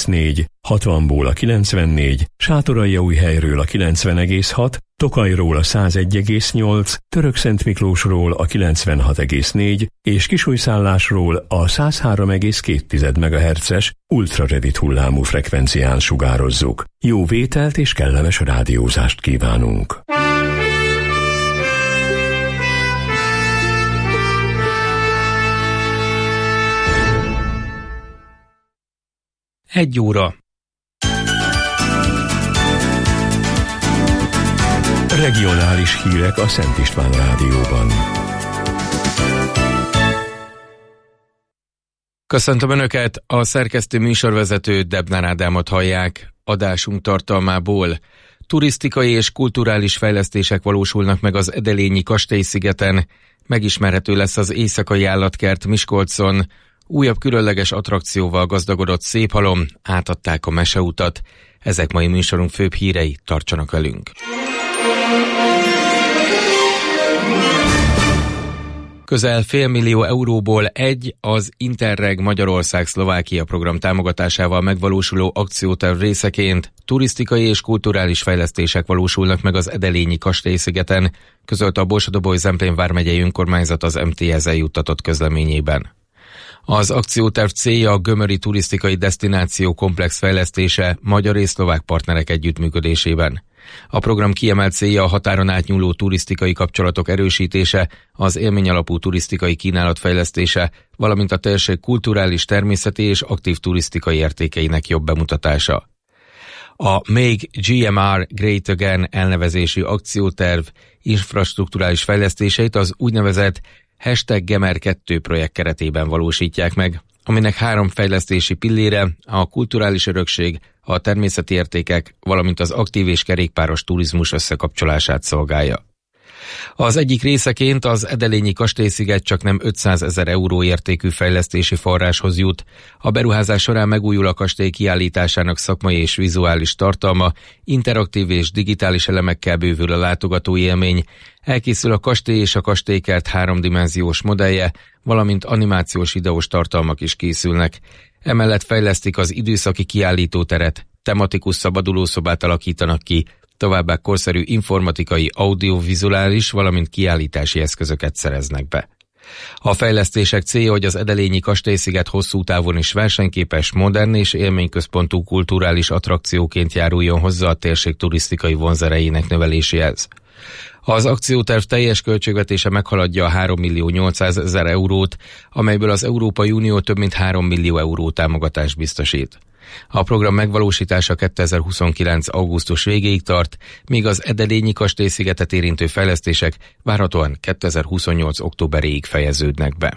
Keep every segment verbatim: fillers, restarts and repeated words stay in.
négy, hatvanból a kilencvennégy, Sátoraljaújhelyről a kilencven egész hat, Tokajról a száz egy egész nyolc, Törökszentmiklósról a kilencvenhat egész négy és Kisújszállásról a száz három egész két megahertzes ultrarövid hullámú frekvencián sugározzuk. Jó vételt és kellemes rádiózást kívánunk! Egy óra. Regionális hírek a Szent István Rádióban. Köszöntöm Önöket, a szerkesztő műsorvezető Debnár Ádámot hallják. Adásunk tartalmából turisztikai és kulturális fejlesztések valósulnak meg az Edelényi Kastélyszigeten, megismerhető lesz az éjszakai állatkert Miskolcon, újabb különleges attrakcióval gazdagodott Széphalom, átadták a meseutat. Ezek mai műsorunk főbb hírei, tartsanak velünk! Közel félmillió euróból egy az Interreg Magyarország-Szlovákia program támogatásával megvalósuló akcióterv részeként turisztikai és kulturális fejlesztések valósulnak meg az Edelényi Kastélyszigeten, közölte a Borsod-Abaúj-Zemplén vármegyei önkormányzat az em té ez-el juttatott közleményében. Az akcióterv célja a gömöri turisztikai desztináció komplex fejlesztése magyar és szlovák partnerek együttműködésében. A program kiemelt célja a határon átnyúló turisztikai kapcsolatok erősítése, az élményalapú turisztikai kínálat fejlesztése, valamint a térség kulturális, természeti és aktív turisztikai értékeinek jobb bemutatása. A Make gé em er Great Again elnevezésű akcióterv infrastrukturális fejlesztéseit az úgynevezett hashtag Gemer kettő projekt keretében valósítják meg, aminek három fejlesztési pillére a kulturális örökség, a természeti értékek, valamint az aktív és kerékpáros turizmus összekapcsolását szolgálja. Az egyik részeként az Edelényi Kastélysziget csaknem ötszázezer euró értékű fejlesztési forráshoz jut. A beruházás során megújul a kastély kiállításának szakmai és vizuális tartalma, interaktív és digitális elemekkel bővül a látogatói élmény, elkészül a kastély és a kastélykert háromdimenziós modellje, valamint animációs videós tartalmak is készülnek. Emellett fejlesztik az időszaki kiállítóteret, tematikus szabadulószobát alakítanak ki, továbbá korszerű informatikai, audiovizuális, valamint kiállítási eszközöket szereznek be. A fejlesztések célja, hogy az Edelényi Kastélysziget hosszú távon is versenyképes, modern és élményközpontú kulturális attrakcióként járuljon hozzá a térség turisztikai vonzerejének növeléséhez. Az akcióterv teljes költségvetése meghaladja a három millió nyolcszázezer eurót, amelyből az Európai Unió több mint három millió euró támogatást biztosít. A program megvalósítása kétezer-huszonkilenc. augusztus végéig tart, míg az Edelényi Kastélyszigetet érintő fejlesztések várhatóan kétezer-huszonnyolc. októberéig fejeződnek be.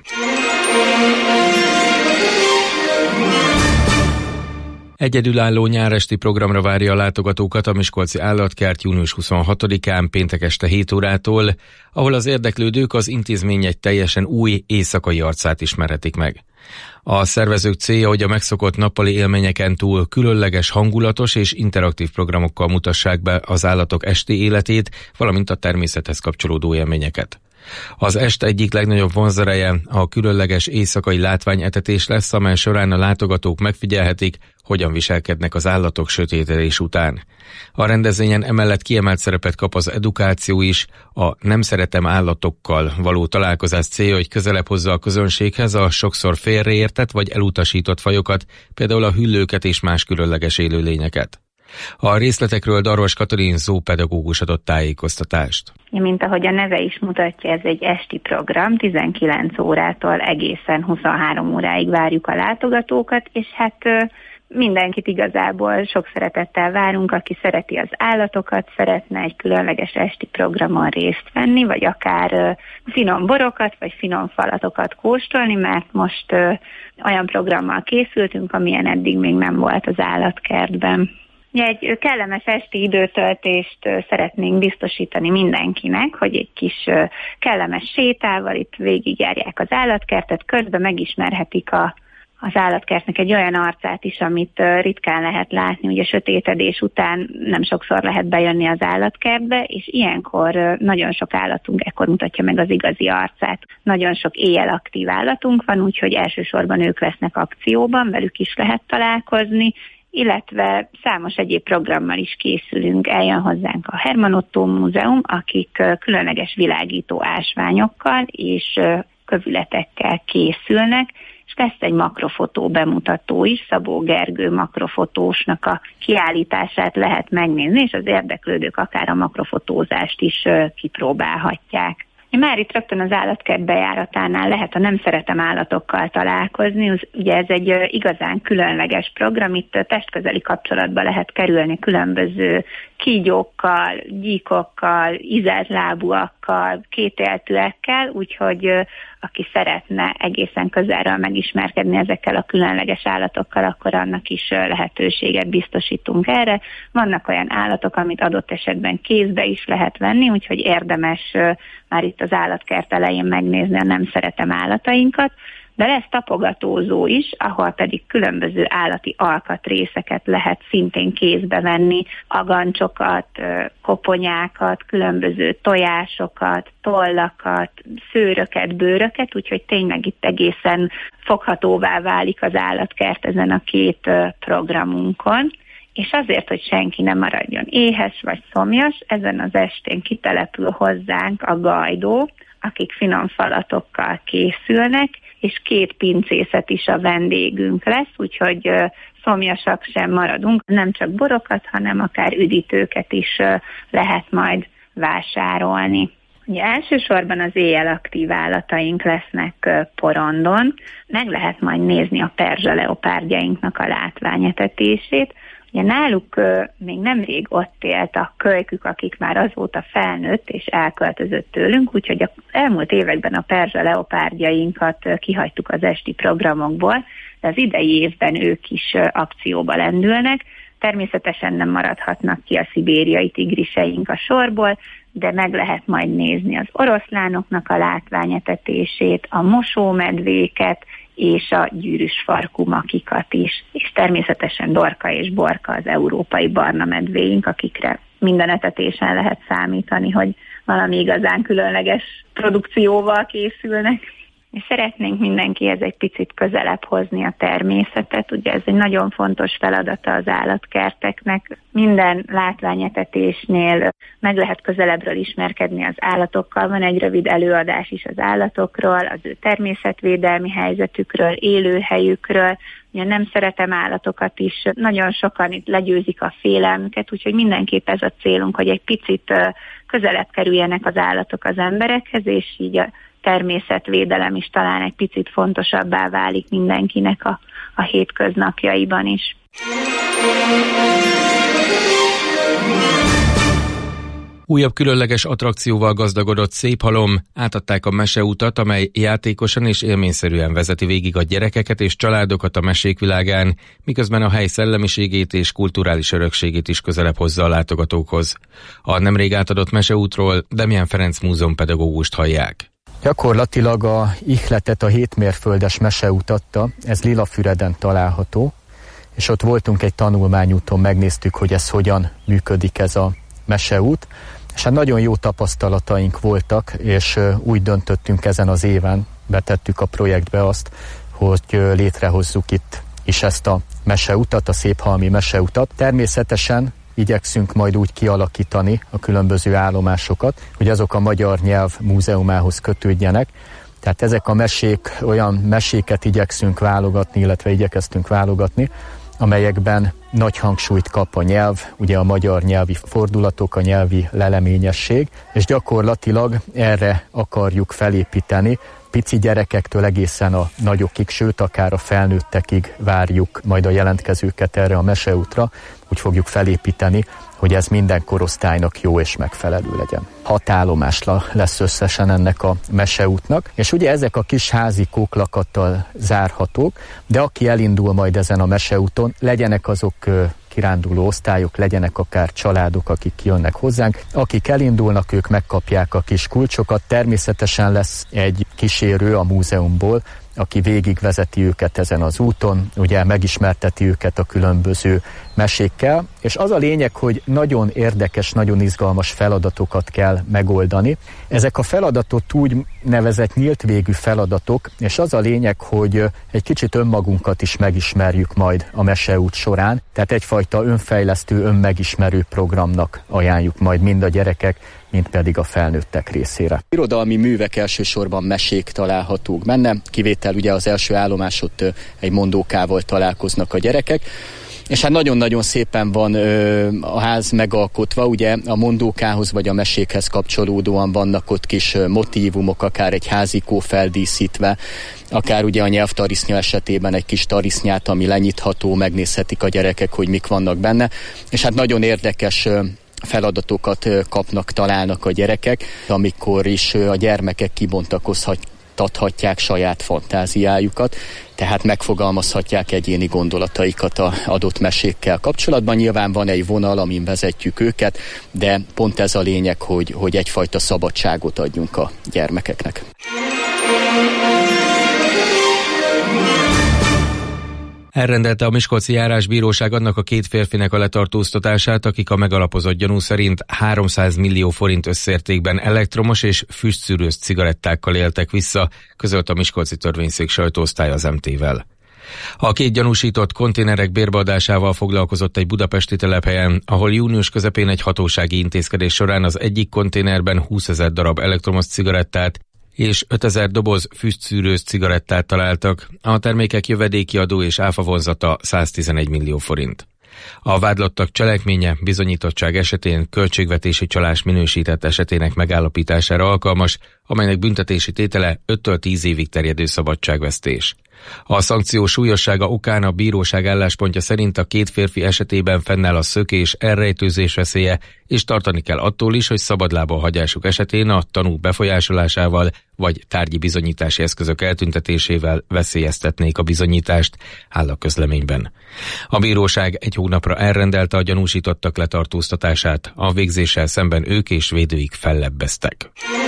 Egyedülálló nyáresti programra várja a látogatókat a Miskolci Állatkert június huszonhatodikán péntek este hét órától, ahol az érdeklődők az intézmény egy teljesen új éjszakai arcát ismerhetik meg. A szervezők célja, hogy a megszokott nappali élményeken túl különleges, hangulatos és interaktív programokkal mutassák be az állatok esti életét, valamint a természethez kapcsolódó élményeket. Az est egyik legnagyobb vonzereje a különleges éjszakai látványetetés lesz, amely során a látogatók megfigyelhetik, hogyan viselkednek az állatok sötétedés után. A rendezvényen emellett kiemelt szerepet kap az edukáció is, a nem szeretem állatokkal való találkozás célja, hogy közelebb hozza a közönséghez a sokszor félreértett vagy elutasított fajokat, például a hüllőket és más különleges élőlényeket. A részletekről Darvas Katalin zoopedagógus adott tájékoztatást. Mint ahogy a neve is mutatja, ez egy esti program, tizenkilenc órától egészen huszonhárom óráig várjuk a látogatókat, és hát mindenkit igazából sok szeretettel várunk, aki szereti az állatokat, szeretne egy különleges esti programon részt venni, vagy akár finom borokat, vagy finom falatokat kóstolni, mert most olyan programmal készültünk, amilyen eddig még nem volt az állatkertben. Egy kellemes esti időtöltést szeretnénk biztosítani mindenkinek, hogy egy kis kellemes sétával itt végigjárják az állatkertet, közben megismerhetik a, az állatkertnek egy olyan arcát is, amit ritkán lehet látni. Ugye sötétedés után nem sokszor lehet bejönni az állatkertbe, és ilyenkor nagyon sok állatunk ekkor mutatja meg az igazi arcát. Nagyon sok éjjel aktív állatunk van, úgyhogy elsősorban ők vesznek akcióban, velük is lehet találkozni, illetve számos egyéb programmal is készülünk. Eljön hozzánk a Hermann Ottó Múzeum, akik különleges világító ásványokkal és kövületekkel készülnek, és lesz egy makrofotó bemutató is, Szabó Gergő makrofotósnak a kiállítását lehet megnézni, és az érdeklődők akár a makrofotózást is kipróbálhatják. Már itt rögtön az állatkert bejáratánál lehet a Nem szeretem állatokkal találkozni, ugye ez egy igazán különleges program, itt testközeli kapcsolatba lehet kerülni különböző kígyókkal, gyíkokkal, ízeltlábúakkal, kétéltűekkel, úgyhogy aki szeretne egészen közelről megismerkedni ezekkel a különleges állatokkal, akkor annak is lehetőséget biztosítunk erre. Vannak olyan állatok, amit adott esetben kézbe is lehet venni, úgyhogy érdemes már itt az állatkert elején megnézni a Nem szeretem állatainkat, de lesz tapogatózó is, ahol pedig különböző állati alkatrészeket lehet szintén kézbe venni, agancsokat, koponyákat, különböző tojásokat, tollakat, szőröket, bőröket, úgyhogy tényleg itt egészen foghatóvá válik az állatkert ezen a két programunkon. És azért, hogy senki ne maradjon éhes vagy szomjas, ezen az estén kitelepül hozzánk a gajdó, akik finom falatokkal készülnek, és két pincészet is a vendégünk lesz, úgyhogy uh, szomjasak sem maradunk, nem csak borokat, hanem akár üdítőket is uh, lehet majd vásárolni. Ugye elsősorban az éjjel aktív állataink lesznek uh, porondon, meg lehet majd nézni a perzsa leopárdjainknak a látványetetését. Ugye náluk uh, még nemrég ott élt a kölykük, akik már azóta felnőtt és elköltözött tőlünk, úgyhogy az elmúlt években a perzsa leopárdjainkat uh, kihagytuk az esti programokból, de az idei évben ők is uh, akcióba lendülnek. Természetesen nem maradhatnak ki a szibériai tigriseink a sorból, de meg lehet majd nézni az oroszlánoknak a látványetetését, a mosómedvéket, és a gyűrűs farkú makikat is, és természetesen Dorka és Borka az európai barna medvéink, akikre minden etetésen lehet számítani, hogy valami igazán különleges produkcióval készülnek. És szeretnénk mindenkihez egy picit közelebb hozni a természetet, ugye ez egy nagyon fontos feladata az állatkerteknek. Minden látványetetésnél meg lehet közelebbről ismerkedni az állatokkal, van egy rövid előadás is az állatokról, az ő természetvédelmi helyzetükről, élőhelyükről. Ugye Nem szeretem állatokat is, nagyon sokan itt legyőzik a félelmüket, úgyhogy mindenképp ez a célunk, hogy egy picit közelebb kerüljenek az állatok az emberekhez, és így a természetvédelem is talán egy picit fontosabbá válik mindenkinek a, a hétköznapjaiban is. Újabb különleges attrakcióval gazdagodott Széphalom, átadták a meseutat, amely játékosan és élményszerűen vezeti végig a gyerekeket és családokat a mesék világán, miközben a hely szellemiségét és kulturális örökségét is közelebb hozza a látogatókhoz. A nemrég átadott meseútról Demján Ferenc múzeumpedagógust hallják. Gyakorlatilag a ihletet, a hétmérföldes meseutat, ez Lilafüreden található, és ott voltunk egy tanulmányúton, megnéztük, hogy ez hogyan működik ez a meseút, és hát nagyon jó tapasztalataink voltak, és úgy döntöttünk ezen az éven, betettük a projektbe azt, hogy létrehozzuk itt is ezt a meseutat, a Széphalmi meseutat. Természetesen igyekszünk majd úgy kialakítani a különböző állomásokat, hogy azok a Magyar Nyelv Múzeumához kötődjenek. Tehát ezek a mesék, olyan meséket igyekszünk válogatni, illetve igyekeztünk válogatni, amelyekben nagy hangsúlyt kap a nyelv, ugye a magyar nyelvi fordulatok, a nyelvi leleményesség, és gyakorlatilag erre akarjuk felépíteni. Pici gyerekektől egészen a nagyokig, sőt akár a felnőttekig várjuk majd a jelentkezőket erre a meseútra, úgy fogjuk felépíteni, hogy ez minden korosztálynak jó és megfelelő legyen. Hat állomás lesz összesen ennek a meseútnak, és ugye ezek a kis házi kóklakattal zárhatók, de aki elindul majd ezen a meseúton, legyenek azok kiránduló osztályok, legyenek akár családok, akik jönnek hozzánk. Akik elindulnak, ők megkapják a kis kulcsokat. Természetesen lesz egy kísérő a múzeumból, aki végigvezeti őket ezen az úton, ugye megismerteti őket a különböző mesékkel, és az a lényeg, hogy nagyon érdekes, nagyon izgalmas feladatokat kell megoldani. Ezek a feladatot úgy nevezett nyílt végű feladatok, és az a lényeg, hogy egy kicsit önmagunkat is megismerjük majd a meseút során, tehát egyfajta önfejlesztő, önmegismerő programnak ajánljuk majd mind a gyerekek, mint pedig a felnőttek részére. Irodalmi művek, elsősorban mesék találhatók benne, kivétel ugye az első állomás, ott egy mondókával találkoznak a gyerekek, és hát nagyon-nagyon szépen van ö, a ház megalkotva, ugye a mondókához vagy a mesékhez kapcsolódóan vannak ott kis motívumok, akár egy házikó feldíszítve, akár ugye a nyelvtarisznya esetében egy kis tarisznyát, ami lenyitható, megnézhetik a gyerekek, hogy mik vannak benne, és hát nagyon érdekes ö, feladatokat kapnak, találnak a gyerekek, amikor is a gyermekek kibontakozhatják saját fantáziájukat, tehát megfogalmazhatják egyéni gondolataikat az adott mesékkel kapcsolatban. Nyilván van egy vonal, amin vezetjük őket, de pont ez a lényeg, hogy, hogy egyfajta szabadságot adjunk a gyermekeknek. Elrendelte a Miskolci Járásbíróság annak a két férfinek a letartóztatását, akik a megalapozott gyanú szerint háromszáz millió forint összértékben elektromos és füstszűrős cigarettákkal éltek vissza, közölt a Miskolci Törvényszék sajtóosztály az em té-vel. A két gyanúsított konténerek bérbeadásával foglalkozott egy budapesti telephelyen, ahol június közepén egy hatósági intézkedés során az egyik konténerben húszezer darab elektromos cigarettát és ötezer doboz füstszűrős cigarettát találtak, a termékek jövedéki adó és áfa vonzata száztizenegy millió forint. A vádlottak cselekménye bizonyítottság esetén költségvetési csalás minősített esetének megállapítására alkalmas, amelynek büntetési tétele öttől tíz évig terjedő szabadságvesztés. A szankció súlyossága okán a bíróság álláspontja szerint a két férfi esetében fennáll a szökés, elrejtőzés veszélye, és tartani kell attól is, hogy szabadlábon hagyásuk esetén a tanúk befolyásolásával vagy tárgyi bizonyítási eszközök eltüntetésével veszélyeztetnék a bizonyítást, áll a közleményben. A bíróság egy hónapra elrendelte a gyanúsítottak letartóztatását, a végzéssel szemben ők és védőik fellebbeztek.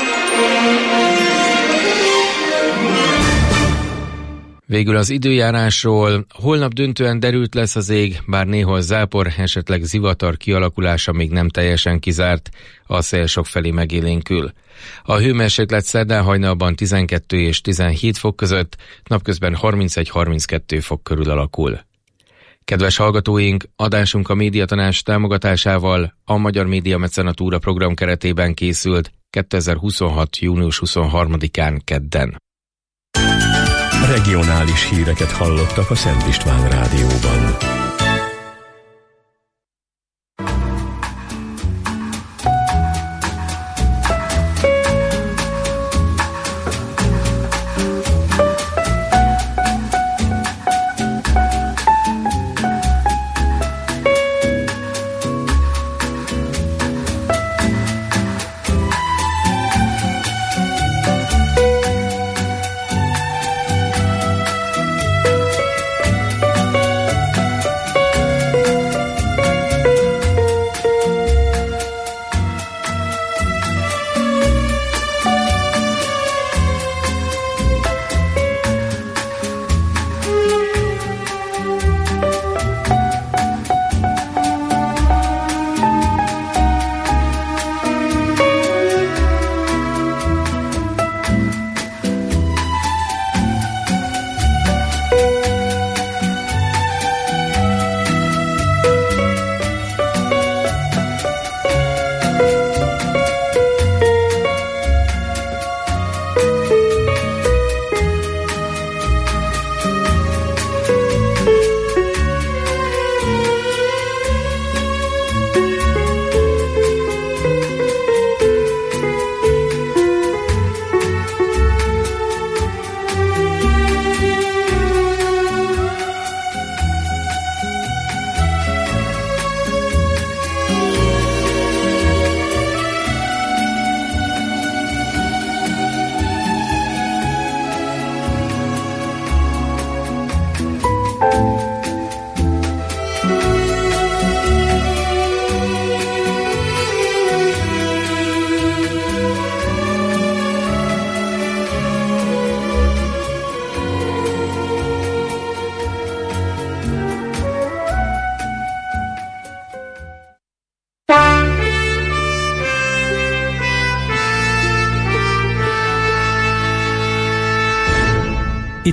Végül az időjárásról. Holnap döntően derült lesz az ég, bár néhol zápor, esetleg zivatar kialakulása még nem teljesen kizárt, a szél sokfelé megélénkül. A hőmérséklet szerdán hajnalban tizenkettő és tizenhét fok között, napközben harmincegy-harminckettő fok körül alakul. Kedves hallgatóink, adásunk a Médiatanács támogatásával a Magyar Média Mecenatúra program keretében készült kétezer-huszonhat. június huszonharmadikán kedden. Regionális híreket hallottak a Szent István Rádióban.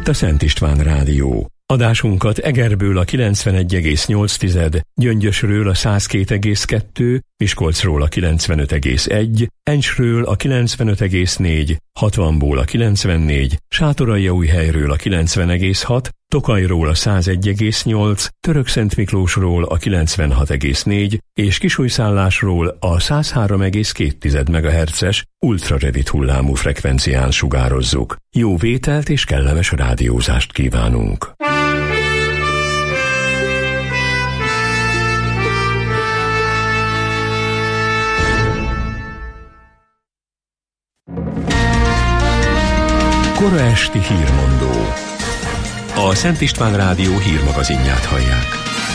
itt a Szent István Rádió. Adásunkat Egerből a kilencvenegy egész nyolc, Gyöngyösről a száz két egész kettő, Miskolcról a kilencvenöt egész egy, Encsről a kilencvenöt egész négy, hatvanból a kilencvennégy, Sátoraljaújhelyről a kilencven egész hat, Tokajról a száz egy egész nyolc, Törökszentmiklósról a kilencvenhat egész négy és Kisújszállásról a száz három egész két megahertzes ultrarövid hullámú frekvencián sugározzuk. Jó vételt és kellemes rádiózást kívánunk! Kora esti hírmondó. A Szent István Rádió hírmagazinját hallják.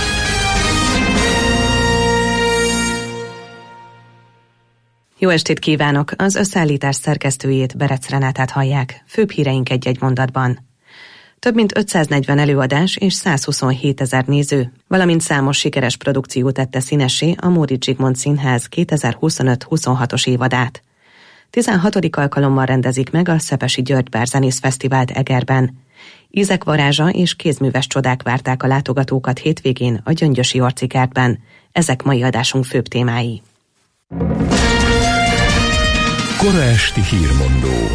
Jó estét kívánok! Az összeállítás szerkesztőjét, Berec Renátát hallják. Főbb híreink egy-egy mondatban. Több mint ötszáznegyven előadás és százhuszonhét ezer néző, valamint számos sikeres produkció tette színessé a Móricz Zsigmond Színház kétezer-huszonöt-huszonhatos évadát. tizenhatodik alkalommal rendezik meg a Szepesi György Bárzenész Fesztivált Egerben. Ízek varázsa és kézműves csodák várták a látogatókat hétvégén a Gyöngyösi Orcikertben. Ezek mai adásunk főbb témái. Kora esti hírmondó.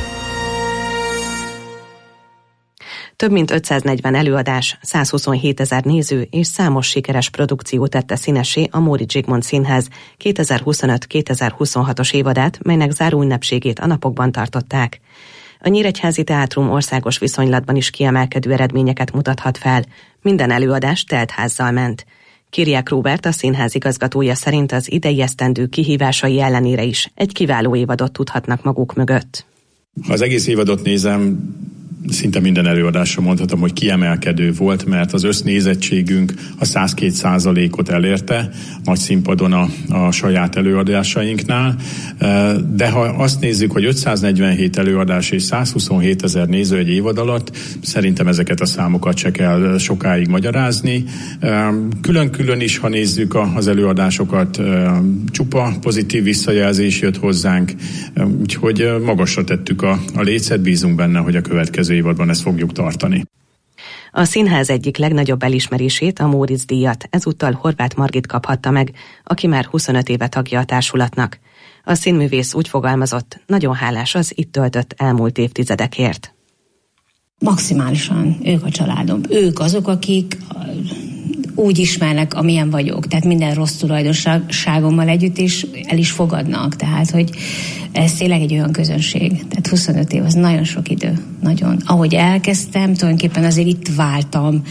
Több mint ötszáznegyven előadás, százhuszonhét ezer néző és számos sikeres produkció tette színessé a Móricz Zsigmond Színház kétezer-huszonöt-kétezer-huszonhatos évadát, melynek záró ünnepségét a napokban tartották. A Nyíregyházi Teátrum országos viszonylatban is kiemelkedő eredményeket mutathat fel. Minden előadás teltházzal ment. Kiriák Róbert, a színház igazgatója szerint az idei esztendő kihívásai ellenére is egy kiváló évadot tudhatnak maguk mögött. Ha az egész évadot nézem, szinte minden előadásra mondhatom, hogy kiemelkedő volt, mert az össznézettségünk a száz két százalékot elérte nagy színpadon a, a saját előadásainknál, de ha azt nézzük, hogy ötszáznegyvenhét előadás és százhuszonhét ezer néző egy évad alatt, szerintem ezeket a számokat se kell sokáig magyarázni. Külön-külön is, ha nézzük az előadásokat, csupa pozitív visszajelzés jött hozzánk, úgyhogy magasra tettük a, a lécet, bízunk benne, hogy a következő évadban ezt fogjuk tartani. A színház egyik legnagyobb elismerését, a Móricz díjat ezúttal Horváth Margit kaphatta meg, aki már huszonöt éve tagja a társulatnak. A színművész úgy fogalmazott, nagyon hálás az itt töltött elmúlt évtizedekért. Maximálisan ők a családom. Ők azok, akik úgy ismernek, amilyen vagyok. Tehát minden rossz tulajdonságommal együtt is el is fogadnak. Tehát, hogy ez tényleg egy olyan közönség. Tehát huszonöt év, az nagyon sok idő. Nagyon. Ahogy elkezdtem, tulajdonképpen azért itt váltam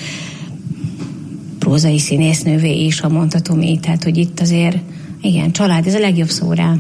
prózai színésznővé is, ha mondhatom így. Tehát, hogy itt azért, igen, család, ez a legjobb szó rá.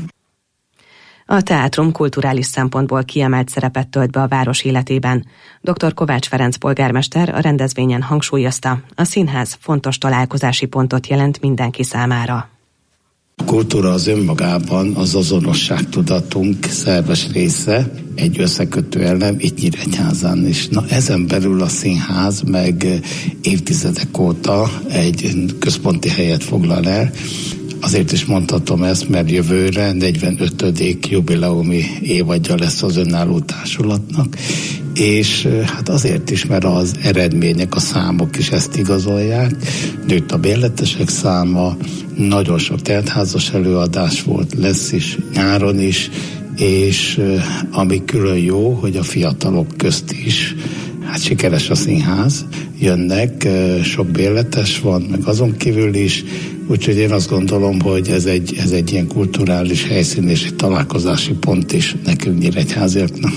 A teátrum kulturális szempontból kiemelt szerepet tölt be a város életében. doktor Kovács Ferenc polgármester a rendezvényen hangsúlyozta, a színház fontos találkozási pontot jelent mindenki számára. A kultúra az önmagában az azonosságtudatunk szerves része, egy összekötő elem itt Nyíregyházán is. Na, ezen belül a színház meg évtizedek óta egy központi helyet foglal el. Azért is mondhatom ezt, mert jövőre negyvenötödik jubileumi évadja lesz az önálló társulatnak, és hát azért is, mert az eredmények, a számok is ezt igazolják. Nőtt a bérletesek száma, nagyon sok teltházas előadás volt, lesz is nyáron is, és ami külön jó, hogy a fiatalok közt is, hát sikeres a színház, jönnek, sok bérletes van, meg azon kívül is, úgyhogy én azt gondolom, hogy ez egy, ez egy ilyen kulturális helyszín és egy találkozási pont is nekünk nyíregyháziaknak.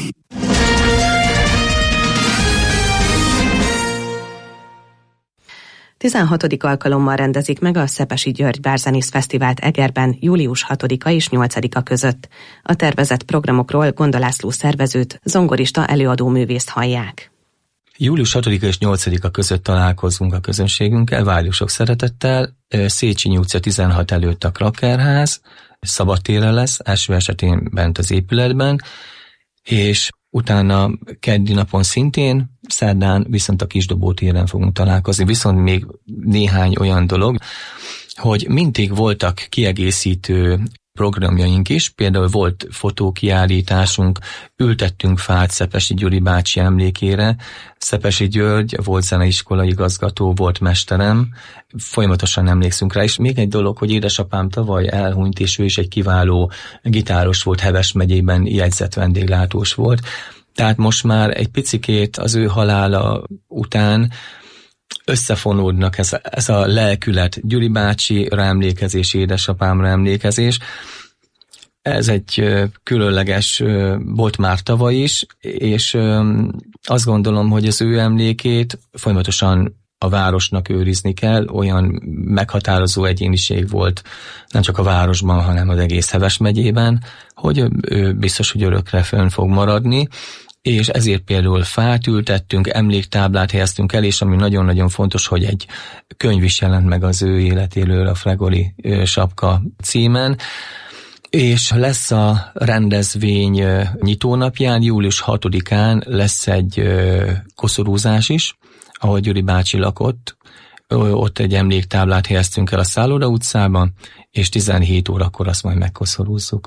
tizenhatodik alkalommal rendezik meg a Szepesi György Bárzenész Fesztivált Egerben július hatodika és nyolcadika között. A tervezett programokról Gonda László szervezőt, zongorista előadó művészt hallják. július hatodika és nyolcadika között találkozunk a közönségünkkel, várjuk sok szeretettel. Széchenyi utca tizenhat előtt a Krakerház, szabadtéren lesz, első esetén bent az épületben, és utána keddi napon szintén, szerdán viszont a Kisdobó téren fogunk találkozni. Viszont még néhány olyan dolog, hogy mindig voltak kiegészítő programjaink is, például volt fotókiállításunk, ültettünk fát Szepesi Gyuri bácsi emlékére. Szepesi György volt zeneiskola igazgató, volt mesterem, folyamatosan emlékszünk rá, és még egy dolog, hogy édesapám tavaly elhunyt, és ő is egy kiváló gitáros volt, Heves megyében jegyzett vendéglátós volt. Tehát most már egy picikét az ő halála után összefonódnak ez a, ez a lelkület, Gyuri bácsira emlékezés, édesapámra emlékezés. Ez egy különleges, volt már tavaly is, és azt gondolom, hogy az ő emlékét folyamatosan a városnak őrizni kell, olyan meghatározó egyéniség volt nem csak a városban, hanem az egész Heves megyében, hogy ő biztos, hogy örökre fönn fog maradni, és ezért például fát ültettünk, emléktáblát helyeztünk el, és ami nagyon-nagyon fontos, hogy egy könyv is jelent meg az ő életéről, a Fregoli sapka címen, és lesz a rendezvény nyitónapján, július hatodikán lesz egy koszorúzás is, ahol Gyuri bácsi lakott, ott egy emléktáblát helyeztünk el a Szálloda utcában, és tizenhét órakor azt majd megkoszorúzzuk.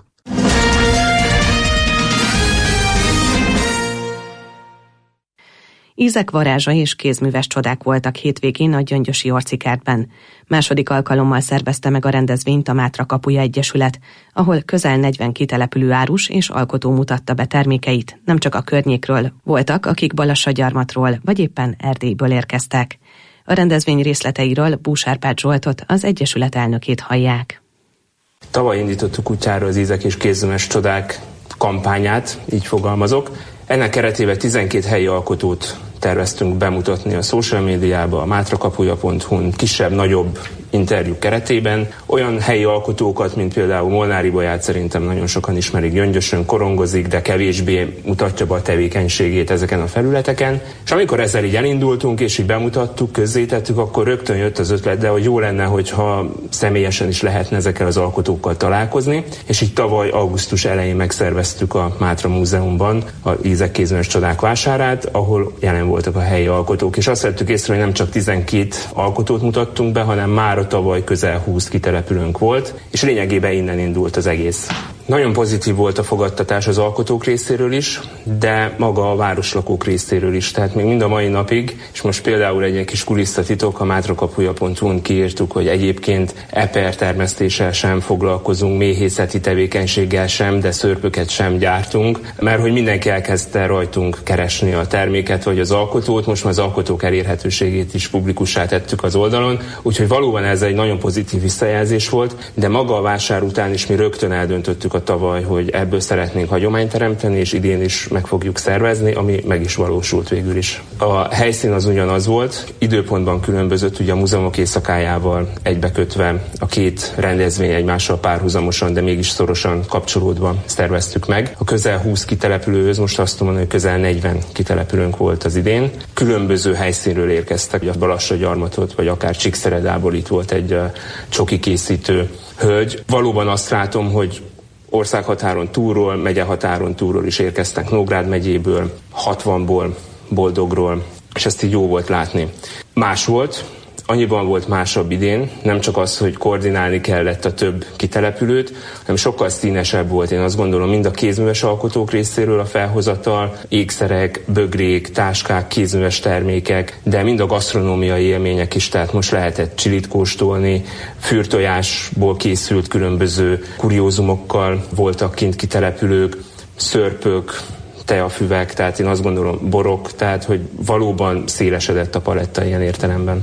Ízek, varázsa és kézműves csodák voltak hétvégén a Gyöngyösi Orcikertben. Második alkalommal szervezte meg a rendezvényt a Mátra Kapuja Egyesület, ahol közel negyven kitelepülő árus és alkotó mutatta be termékeit, nem csak a környékről, voltak, akik Balassagyarmatról vagy éppen Erdélyből érkeztek. A rendezvény részleteiről Bús Árpád Zsoltot, az Egyesület elnökét hallják. Tavaly indítottuk útjára az Ízek és kézműves csodák kampányát, így fogalmazok. Ennek keretében tizenkét helyi alkotót terveztünk bemutatni a social médiába, a mátrakapuja pont hu-n, kisebb-nagyobb interjú keretében. Olyan helyi alkotókat, mint például Molnári Baját szerintem nagyon sokan ismerik, Gyöngyösön korongozik, de kevésbé mutatja be a tevékenységét ezeken a felületeken. És amikor ezzel így elindultunk, és így bemutattuk, közzétettük, akkor rögtön jött az ötlet, de hogy jó lenne, hogyha személyesen is lehetne ezekkel az alkotókkal találkozni. És így tavaly augusztus elején megszerveztük a Mátra Múzeumban a Ízek kézműves csodák vásárát, ahol jelen voltak a helyi alkotók. És azt vettük észre, hogy nem csak tizenkét alkotót mutattunk be, hanem már a tavaly közel húsz kitelepülőnk volt, és lényegében innen indult az egész. Nagyon pozitív volt a fogadtatás az alkotók részéről is, de maga a városlakók részéről is. Tehát még mind a mai napig, és most például egy kis kulisszatitok, a mátrakapuja pont hu-n kiírtuk, hogy egyébként epertermesztéssel sem foglalkozunk, méhészeti tevékenységgel sem, de szörpöket sem gyártunk, mert hogy mindenki elkezdte rajtunk keresni a terméket vagy az alkotót, most már az alkotók elérhetőségét is publikussá tettük az oldalon, úgyhogy valóban ez egy nagyon pozitív visszajelzés volt, de maga a vásár után is mi rögtön eldöntöttük a tavaly, hogy ebből szeretnénk hagyományt teremteni, és idén is meg fogjuk szervezni, ami meg is valósult végül is. A helyszín az ugyanaz volt, időpontban különbözött, ugye a múzeumok éjszakájával egybekötve a két rendezvény egymással párhuzamosan, de mégis szorosan kapcsolódva szerveztük meg. A közel húsz kitelepülőhöz most azt mondom, hogy közel negyven kitelepülőnk volt az idén. Különböző helyszínről érkeztek, a Balassagyarmatot, vagy akár Csíkszeredából itt volt egy uh, csoki készítő hölgy. Valóban azt látom, hogy országhatáron túlról, megyehatáron túlról is érkeztek, Nógrád megyéből, hatvanból, Boldogról, és ezt így jó volt látni. Más volt, annyiban volt másabb idén, nem csak az, hogy koordinálni kellett a több kitelepülőt, hanem sokkal színesebb volt, én azt gondolom, mind a kézműves alkotók részéről a felhozatal, ékszerek, bögrék, táskák, kézműves termékek, de mind a gasztronómiai élmények is, tehát most lehetett csilit kóstolni, fűrtojásból készült különböző kuriózumokkal voltak kint kitelepülők, szörpök, teafüvek, tehát én azt gondolom borok, tehát hogy valóban szélesedett a paletta ilyen értelemben.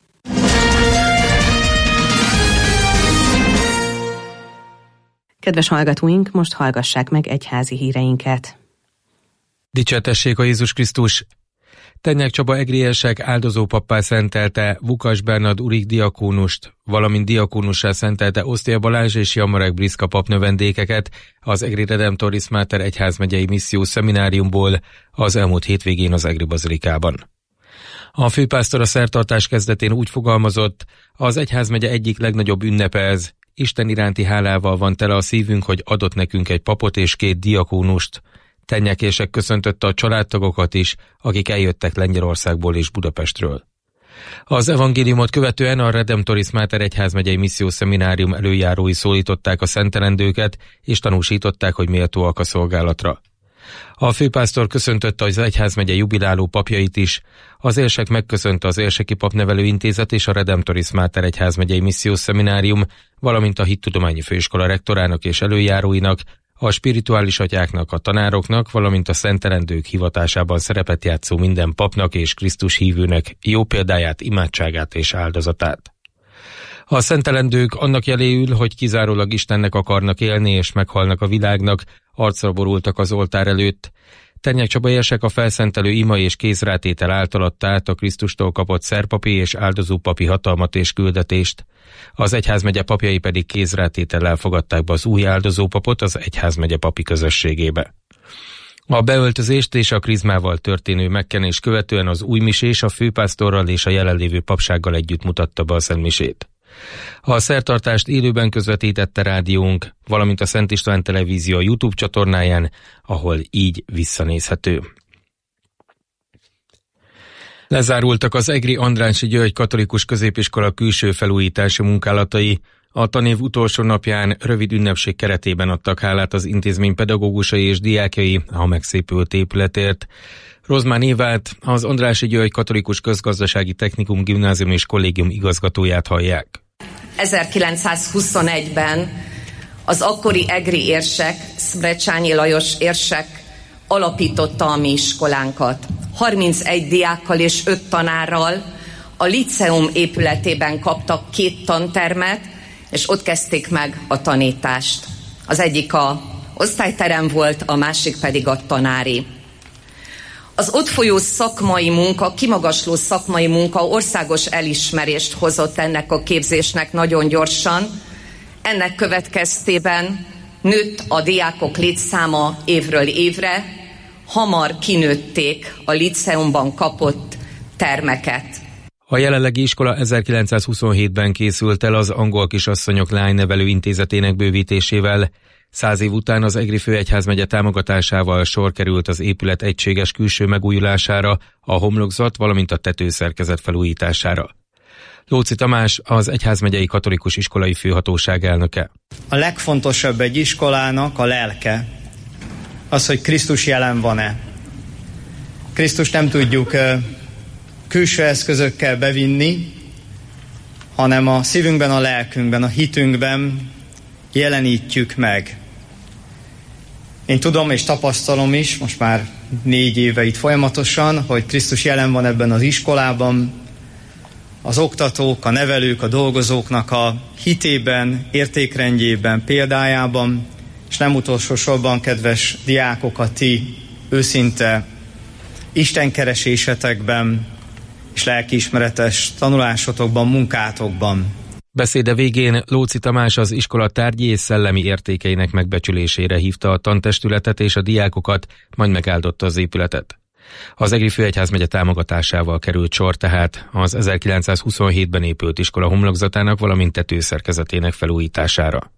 Kedves hallgatóink, most hallgassák meg egyházi híreinket. Dicsértessék a Jézus Krisztus! Tennyek Csaba egriesek áldozópappá szentelte Vukas Bernard Urik diakónust, valamint diakónussá szentelte Osztia Balázs és Jamarek Briszka papnövendékeket az Egri Redemptoris Mater egyházmegyei missziós szemináriumból az elmúlt hétvégén az Egri bazilikában. A főpásztor a szertartás kezdetén úgy fogalmazott, az egyházmegye egyik legnagyobb ünnepe ez, Isten iránti hálával van tele a szívünk, hogy adott nekünk egy papot és két diakónust. Tennyekések köszöntötte a családtagokat is, akik eljöttek Lengyelországból és Budapestről. Az evangéliumot követően a Redemptoris Mater egyházmegyei missziós szeminárium előjárói szólították a szentelendőket, és tanúsították, hogy méltóak a szolgálatra. A főpásztor köszöntötte az egyházmegye jubiláló papjait is, az érsek megköszönte az Érseki Papnevelő Intézet és a Redemptoris Mater egyházmegyei missziós szeminárium, valamint a Hittudományi Főiskola rektorának és előjáróinak, a spirituális atyáknak, a tanároknak, valamint a szentelendők hivatásában szerepet játszó minden papnak és Krisztus hívőnek jó példáját, imádságát és áldozatát. A szentelendők annak jeléül, hogy kizárólag Istennek akarnak élni és meghalnak a világnak, arcra borultak az oltár előtt. Ternyek Csaba érsek a felszentelő ima és kézrátétel által adta át a Krisztustól kapott szerpapi és áldozópapi hatalmat és küldetést. Az egyházmegye papjai pedig kézrátétellel fogadták be az új áldozópapot az egyházmegye papi közösségébe. A beöltözést és a krizmával történő megkenés követően az új misés a főpásztorral és a jelenlévő papsággal együtt mutatta be a szentmisét. A szertartást élőben közvetítette rádiónk, valamint a Szent István Televízió YouTube csatornáján, ahol így visszanézhető. Lezárultak az Egri Andrássy György Katolikus Középiskola külső felújítási munkálatai. A tanév utolsó napján rövid ünnepség keretében adtak hálát az intézmény pedagógusai és diákjai a megszépült épületért. Rozmán Évát, az Andrássy György Katolikus Közgazdasági Technikum Gimnázium és Kollégium igazgatóját hallják. ezerkilencszázhuszonegyben az akkori egri érsek, Szbrecsányi Lajos érsek alapította a mi iskolánkat. harmincegy diákkal és öt tanárral a liceum épületében kaptak két tantermet, és ott kezdték meg a tanítást. Az egyik a osztályterem volt, a másik pedig a tanári. Az ott folyó szakmai munka, kimagasló szakmai munka országos elismerést hozott ennek a képzésnek nagyon gyorsan. Ennek következtében nőtt a diákok létszáma évről évre, hamar kinőtték a liceumban kapott termeket. A jelenlegi iskola ezerkilencszázhuszonhétben készült el az Angol Kisasszonyok Lánynevelő Intézetének bővítésével. Száz év után az Egri Főegyházmegye támogatásával sor került az épület egységes külső megújulására, a homlokzat, valamint a tetőszerkezet felújítására. Lóczy Tamás, az Egyházmegyei Katolikus Iskolai Főhatóság elnöke. A legfontosabb egy iskolának a lelke, az, hogy Krisztus jelen van-e. Krisztus nem tudjuk külső eszközökkel bevinni, hanem a szívünkben, a lelkünkben, a hitünkben jelenítjük meg. Én tudom és tapasztalom is, most már négy éve itt folyamatosan, hogy Krisztus jelen van ebben az iskolában, az oktatók, a nevelők, a dolgozóknak a hitében, értékrendjében, példájában, és nem utolsó sorban, kedves diákok, a ti őszinte istenkeresésetekben és lelkiismeretes tanulásotokban, munkátokban. Beszéde végén Lóczy Tamás az iskola tárgyi és szellemi értékeinek megbecsülésére hívta a tantestületet és a diákokat, majd megáldotta az épületet. Az Egri Főegyházmegye támogatásával került sor tehát az ezerkilencszázhuszonhétben épült iskola homlokzatának, valamint tetőszerkezetének felújítására.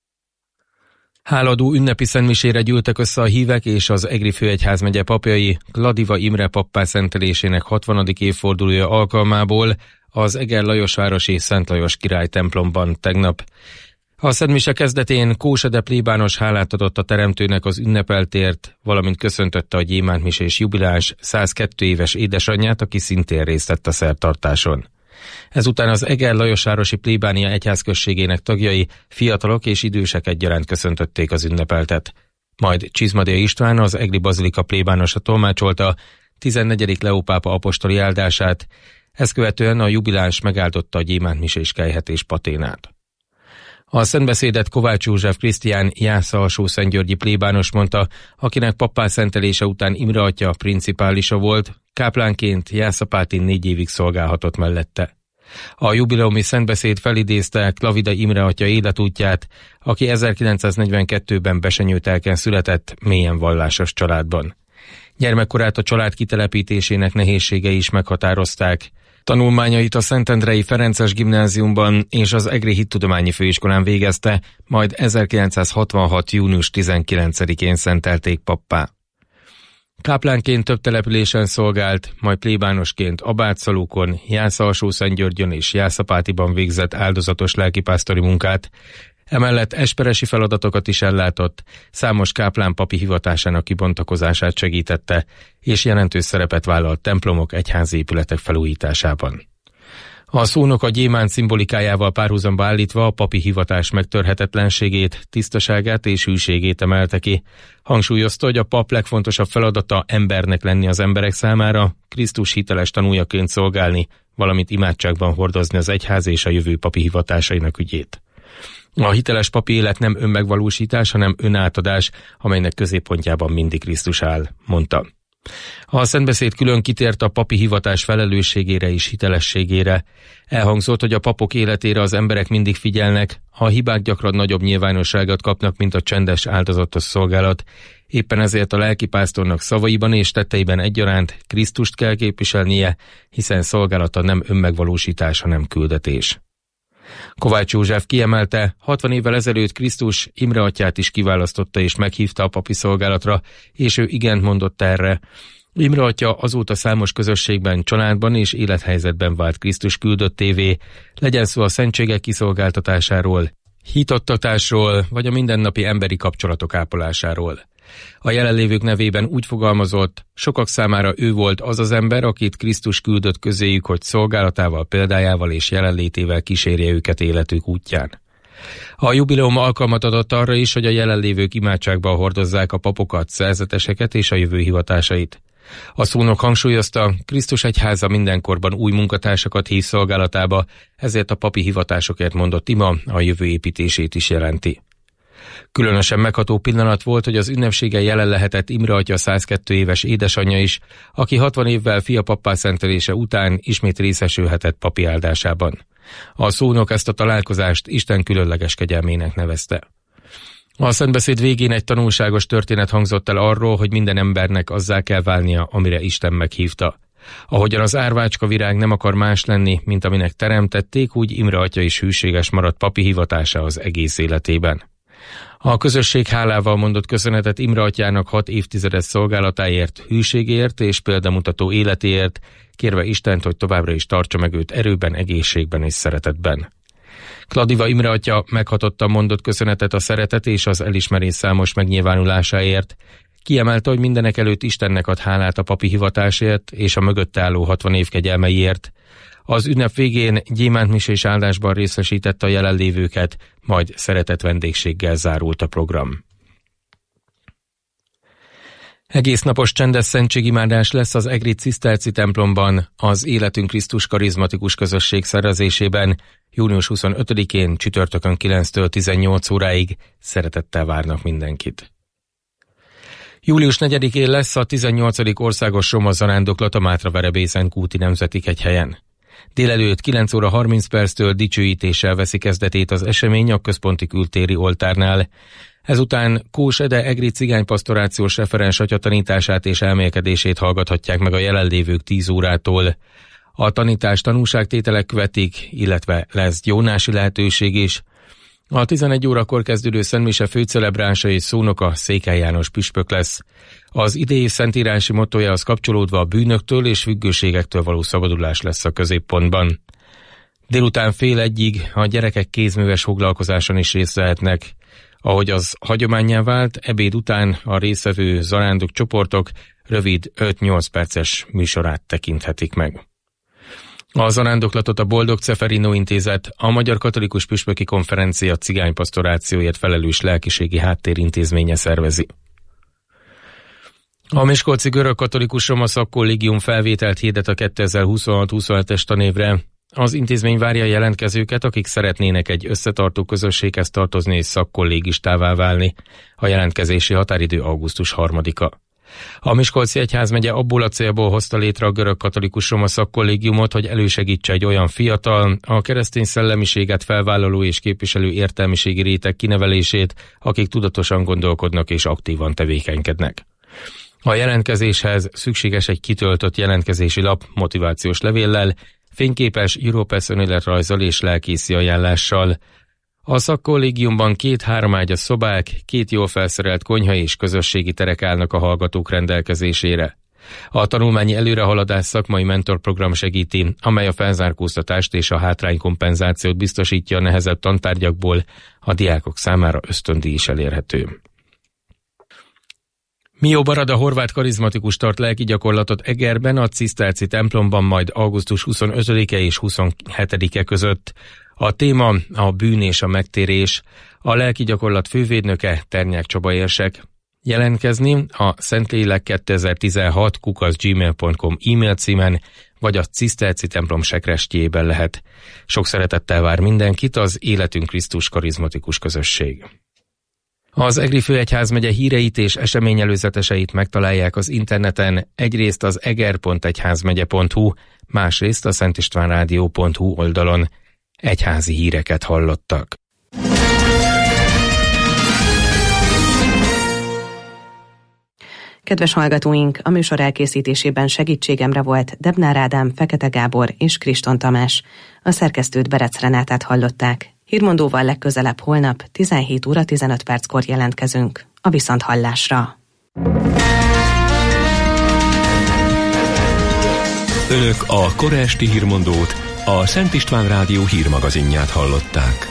Háladó ünnepi szentmisére gyűltek össze a hívek és az Egri Főegyházmegye papjai Kladiva Imre pappá szentelésének hatvanadik évfordulója alkalmából az Eger Lajosvárosi Szent Lajos király templomban tegnap. A szentmise kezdetén Kósede plébános hálát adott a teremtőnek az ünnepeltért, valamint köszöntötte a gyémántmisés jubiláns százkettő éves édesanyját, aki szintén részt vett a szertartáson. Ezután az Eger Lajosvárosi plébánia egyházközségének tagjai, fiatalok és idősek egyaránt köszöntötték az ünnepeltet. Majd Csizmadia István, az Egri Bazilika plébánosa tolmácsolta tizennegyedik Leó pápa apostoli áldását, ezt követően a jubiláns megáldotta a gyémántmisés kejhetés paténát. A szentbeszédet Kovács József Krisztián Jásza alsó-szentgyörgyi plébános mondta, akinek pappá szentelése után Imre atya principálisa volt, káplánként Jászapátin négy évig szolgálhatott mellette. A jubileumi szentbeszéd felidézte Klavida Imre atya életútját, aki ezerkilencszáznegyvenkettőben Besenyőtelken született, mélyen vallásos családban. Gyermekkorát a család kitelepítésének nehézségei is meghatározták. Tanulmányait a Szentendrei Ferences Gimnáziumban és az Egri Hittudományi Főiskolán végezte, majd ezerkilencszázhatvanhat. június tizenkilencedikén szentelték pappá. Káplánként több településen szolgált, majd plébánosként Abátszalókon, Jász-Alsó-Szentgyörgyön és Jászapátiban végzett áldozatos lelkipásztori munkát. Emellett esperesi feladatokat is ellátott, számos káplán papi hivatásának kibontakozását segítette, és jelentős szerepet vállalt templomok, egyházi épületek felújításában. A szónok a gyémánt szimbolikájával párhuzamba állítva a papi hivatás megtörhetetlenségét, tisztaságát és hűségét emelte ki. Hangsúlyozta, hogy a pap legfontosabb feladata embernek lenni az emberek számára, Krisztus hiteles tanújaként szolgálni, valamint imádságban hordozni az egyház és a jövő papi hivatásainak ügyét. A hiteles papi élet nem önmegvalósítás, hanem önátadás, amelynek középpontjában mindig Krisztus áll, mondta. A szentbeszéd külön kitért a papi hivatás felelősségére és hitelességére. Elhangzott, hogy a papok életére az emberek mindig figyelnek, a hibák gyakran nagyobb nyilvánosságot kapnak, mint a csendes áldozatos szolgálat. Éppen ezért a lelkipásztornak szavaiban és tetteiben egyaránt Krisztust kell képviselnie, hiszen szolgálata nem önmegvalósítás, hanem küldetés. Kovács József kiemelte, hatvan évvel ezelőtt Krisztus Imre atyát is kiválasztotta és meghívta a papi szolgálatra, és ő igent mondott erre. Imre atya azóta számos közösségben, családban és élethelyzetben vált Krisztus küldöttévé, legyen szó a szentségek kiszolgáltatásáról, hitottatásról vagy a mindennapi emberi kapcsolatok ápolásáról. A jelenlévők nevében úgy fogalmazott, sokak számára ő volt az az ember, akit Krisztus küldött közéjük, hogy szolgálatával, példájával és jelenlétével kísérje őket életük útján. A jubileum alkalmat adott arra is, hogy a jelenlévők imádságban hordozzák a papokat, szerzeteseket és a jövő hivatásait. A szónok hangsúlyozta, Krisztus egyháza mindenkorban új munkatársakat hív szolgálatába, ezért a papi hivatásokért mondott ima a jövő építését is jelenti. Különösen megható pillanat volt, hogy az ünnepségen jelen lehetett Imre atya százkettő éves édesanyja is, aki hatvan évvel fia pappá szentelése után ismét részesülhetett papi áldásában. A szónok ezt a találkozást Isten különleges kegyelmének nevezte. A szentbeszéd végén egy tanulságos történet hangzott el arról, hogy minden embernek azzá kell válnia, amire Isten meghívta. Ahogyan az árvácska virág nem akar más lenni, mint aminek teremtették, úgy Imre atya is hűséges maradt papi hivatása az egész életében. A közösség hálával mondott köszönetet Imre atyának hat évtizedes szolgálatáért, hűségért és példamutató életéért, kérve Istent, hogy továbbra is tartsa meg őt erőben, egészségben és szeretetben. Kladiva Imre atya meghatottan mondott köszönetet a szeretet és az elismerés számos megnyilvánulásáért. Kiemelte, hogy mindenek előtt Istennek ad hálát a papi hivatásért és a mögötte álló hatvan év kegyelmeiért. Az ünnep végén gyémántmisés áldásban részesítette a jelenlévőket, majd szeretett vendégséggel zárult a program. Egész napos csendes szentségimádás lesz az egri ciszterci templomban, az Életünk Krisztus karizmatikus közösség szervezésében, június huszonötödikén csütörtökön kilenctől tizennyolc óráig. Szeretettel várnak mindenkit. július negyedikén lesz a tizennyolcadik országos roma zarándoklat a Mátra-Verebészen Kúti Nemzeti Kegyhelyen. Délelőtt kilenc óra harminc perctől dicsőítéssel veszi kezdetét az esemény a központi kültéri oltárnál. Ezután Kós Ede egri cigánypastorációs referens atya tanítását és elmélkedését hallgathatják meg a jelenlévők tíz órától. A tanítás tanúságtételek követik, illetve lesz gyónási lehetőség is. A tizenegy órakor kezdődő szentmise főcelebránsa és szónoka Székely János püspök lesz. Az idei szentírási mottójához kapcsolódva a bűnöktől és függőségektől való szabadulás lesz a középpontban. Délután fél egyig a gyerekek kézműves foglalkozáson is részt vehetnek. Ahogy az hagyománnyá vált, ebéd után a résztvevő zarándok csoportok rövid öt-nyolc perces műsorát tekinthetik meg. A zarándoklatot a Boldog Ceferino Intézet, a Magyar Katolikus Püspöki Konferencia cigánypastorációért felelős lelkiségi háttérintézménye szervezi. A Miskolci Görög Katolikus Roma Szakkollégium felvételt hirdet a kétezer-huszonhat huszonhetes tanévre. Az intézmény várja jelentkezőket, akik szeretnének egy összetartó közösséghez tartozni és szakkollégistává válni. A jelentkezési határidő augusztus harmadika. A Miskolci Egyházmegye abból a célból hozta létre a Görög Katolikus Roma Szakkollégiumot, hogy elősegítse egy olyan fiatal, a keresztény szellemiséget felvállaló és képviselő értelmiségi réteg kinevelését, akik tudatosan gondolkodnak és aktívan tevékenykednek. A jelentkezéshez szükséges egy kitöltött jelentkezési lap motivációs levéllel, fényképes Europass önéletrajzzal és lelkészi ajánlással. A szakkollégiumban két háromágyas szobák, két jól felszerelt konyha és közösségi terek állnak a hallgatók rendelkezésére. A tanulmányi előrehaladás szakmai mentorprogram segíti, amely a felzárkóztatást és a hátránykompenzációt biztosítja a nehezebb tantárgyakból, a diákok számára ösztöndíj is elérhető. Mio Barada horvát karizmatikus tart lelki gyakorlatot Egerben, a Ciszterci templomban, majd augusztus huszonötödike és huszonhetedike között. A téma a bűn és a megtérés. A lelki gyakorlat fővédnöke Ternyák Csaba érsek. Jelentkezni a szentlélek kétezer-tizenhat kukac gmail pont com e-mail címen, vagy a Ciszterci templom sekrestjében lehet. Sok szeretettel vár mindenkit az Életünk Krisztus karizmatikus közösség. Az Egri főegyházmegye híreit és eseményelőzeteseit megtalálják az interneten, egyrészt az eger pont egyházmegye pont hu, másrészt a szentistvánrádió pont hu oldalon. Egyházi híreket hallottak. Kedves hallgatóink, a műsor elkészítésében segítségemre volt Debnár Ádám, Fekete Gábor és Kriston Tamás. A szerkesztőt Berec Renátát hallották. Hírmondóval legközelebb holnap tizenhét óra tizenöt perckor jelentkezünk. A viszonthallásra. Önök a kora esti hírmondót, a Szent István Rádió hírmagazinját hallották.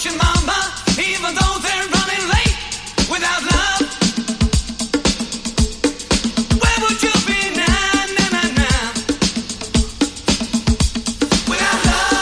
pushing mama, even though they're running late without love. Where would you be now, now, now, now? Without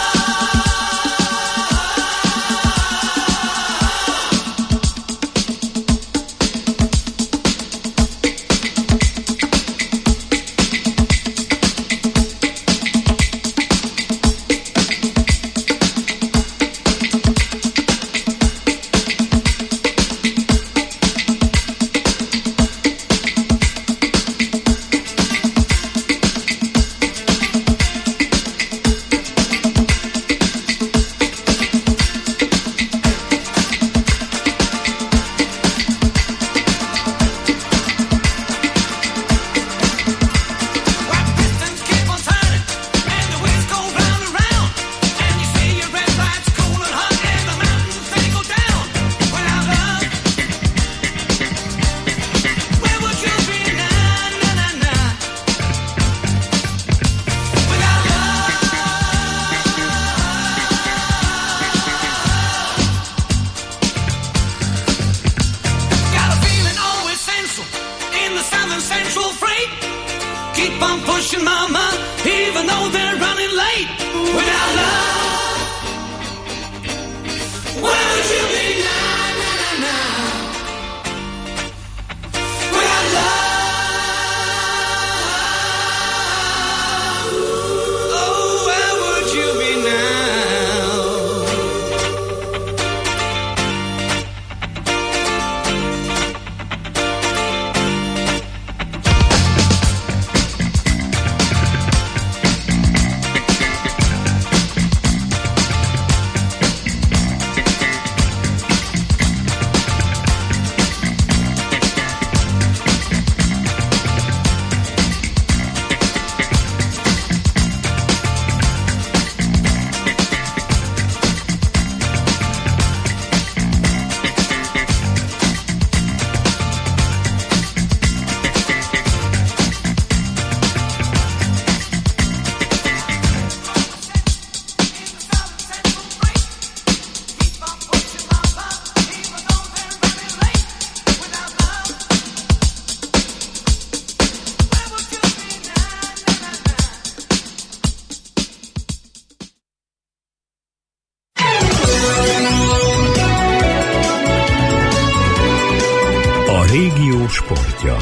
sportja.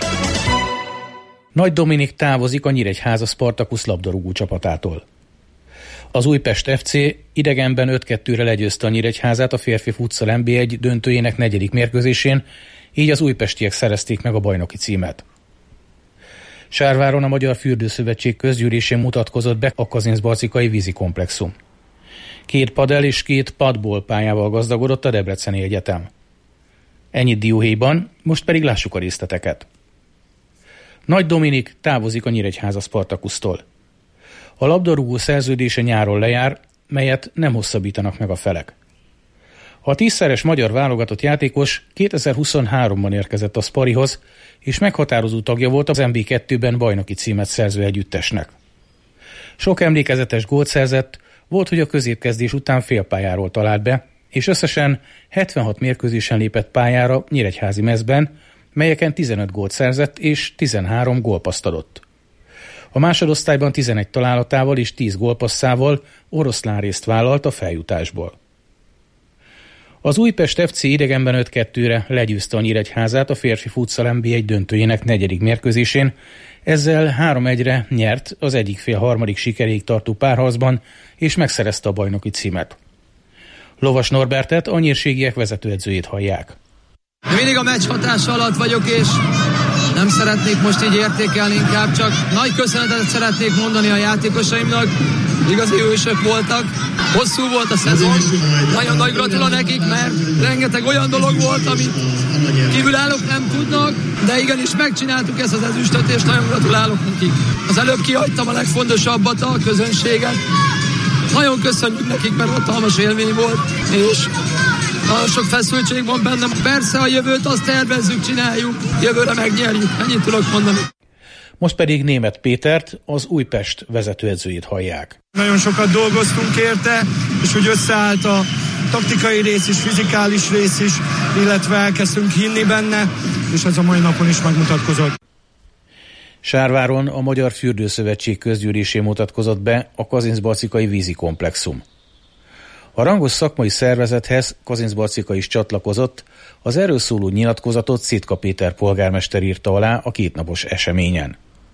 Nagy Dominik távozik a Nyíregyháza Spartacus labdarúgó csapatától. Az Újpest ef cé idegenben öt kettőre legyőzte a Nyíregyházát a férfi futsal en bé egy döntőjének negyedik mérkőzésén, így az újpestiek szerezték meg a bajnoki címet. Sárváron a Magyar Fürdőszövetség közgyűlésén mutatkozott be a Kazincbarcikai vízikomplexum. Két padel és két padból pályával gazdagodott a Debreceni Egyetem. Ennyit dióhéjban, most pedig lássuk a részleteket. Nagy Dominik távozik a Nyíregyháza Spartacusztól. A labdarúgó szerződése nyáron lejár, melyet nem hosszabbítanak meg a felek. A tízszeres magyar válogatott játékos kétezer-huszonháromban érkezett a Sparihoz, és meghatározó tagja volt az en bé kettőben bajnoki címet szerző együttesnek. Sok emlékezetes gólt szerzett, volt, hogy a középkezdés után félpályáról talált be, és összesen hetvenhat mérkőzésen lépett pályára nyíregyházi mezben, melyeken tizenöt gólt szerzett és tizenhárom gólpasszt adott. A másodosztályban tizenegy találatával és tíz gólpasszával oroszlán részt vállalt a feljutásból. Az Újpest ef cé idegenben öt kettőre legyőzte a Nyíregyházát a férfi futsal en bé egy döntőjének negyedik mérkőzésén, ezzel három egyre nyert az egyik fél harmadik sikeréig tartó párharcban, és megszerezte a bajnoki címet. Lovas Norbertet, a nyírségiek vezetőedzőjét hallják. Mindig a meccs hatása alatt vagyok, és nem szeretnék most így értékelni, inkább csak nagy köszönetet szeretnék mondani a játékosaimnak, igazi hősök voltak, hosszú volt a szezon, nagyon nagy gratula nekik, mert rengeteg olyan dolog volt, amit kívülállók nem tudnak, de igenis megcsináltuk ezt az ezüstöt, és nagyon gratulálok nekik. Az előbb kihagytam a legfontosabbat, a közönséget. Nagyon köszönjük nekik, mert hatalmas élmény volt, és nagyon sok feszültség van bennem. Persze a jövőt azt tervezzük, csináljuk, jövőre megnyerjük, ennyit tudok mondani. Most pedig Németh Pétert, az Újpest vezetőedzőjét hallják. Nagyon sokat dolgoztunk érte, és hogy összeállt a taktikai rész is, fizikális rész is, illetve elkezdtünk hinni benne, és ez a mai napon is megmutatkozott. Sárváron a Magyar Fürdőszövetség közgyűlésén mutatkozott be a Kazincbarcikai vízi komplexum. A rangos szakmai szervezethez Kazincbarcika is csatlakozott, az erről szóló nyilatkozatot Szitka Péter polgármester írta alá a kétnapos eseményen.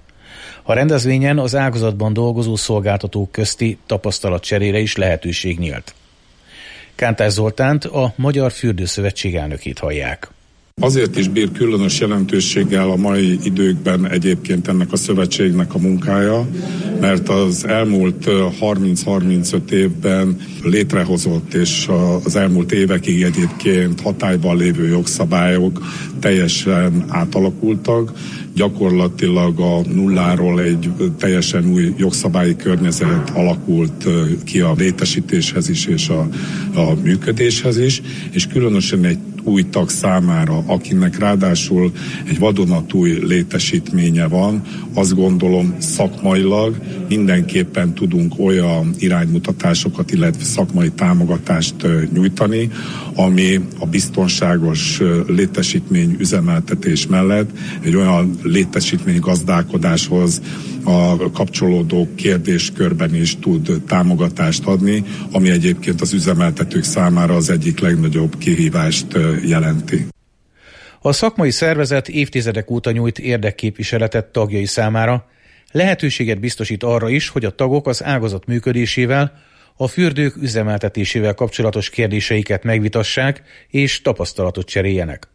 A rendezvényen az ágazatban dolgozó szolgáltatók közti tapasztalatcserére is lehetőség nyílt. Kántás Zoltánt, a Magyar Fürdőszövetség elnökét hallják. Azért is bír különös jelentőséggel a mai időkben egyébként ennek a szövetségnek a munkája, mert az elmúlt harminc-harmincöt évben létrehozott és az elmúlt évekig egyébként hatályban lévő jogszabályok teljesen átalakultak. Gyakorlatilag a nulláról egy teljesen új jogszabályi környezet alakult ki a létesítéshez is és a, a működéshez is, és különösen egy új tag számára, akinek ráadásul egy vadonatúj létesítménye van, azt gondolom szakmailag mindenképpen tudunk olyan iránymutatásokat, illetve szakmai támogatást nyújtani, ami a biztonságos létesítmény üzemeltetés mellett egy olyan létesítmény gazdálkodáshoz a kapcsolódó kérdéskörben is tud támogatást adni, ami egyébként az üzemeltetők számára az egyik legnagyobb kihívást jelenti. A szakmai szervezet évtizedek óta nyújt érdekképviseletet tagjai számára, lehetőséget biztosít arra is, hogy a tagok az ágazat működésével, a fürdők üzemeltetésével kapcsolatos kérdéseiket megvitassák és tapasztalatot cseréljenek.